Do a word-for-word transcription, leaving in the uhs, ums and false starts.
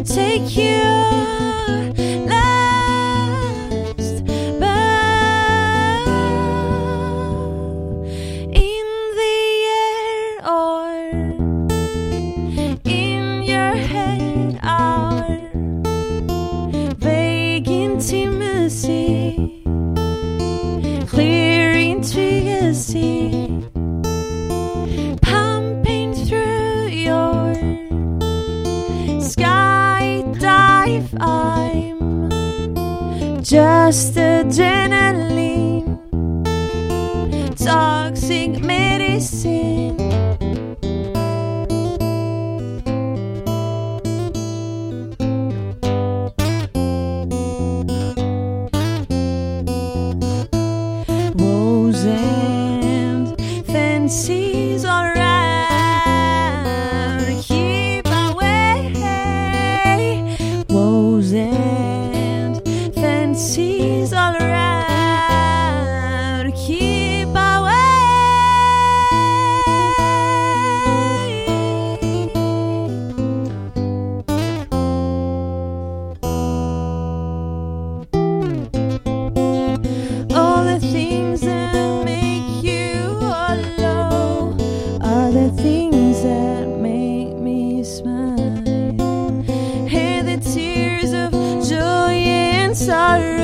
take you last bow in the air or in your head, our vague intimacy, clear intricacy, pumping through your skydive. I'm just adrenaline, toxic medicine. Woes and fancies all around, keep away. Woes and fancies all around, keep away. All the things that make you hollow are the things that make me smile. Hey, the tears of joy and sorrow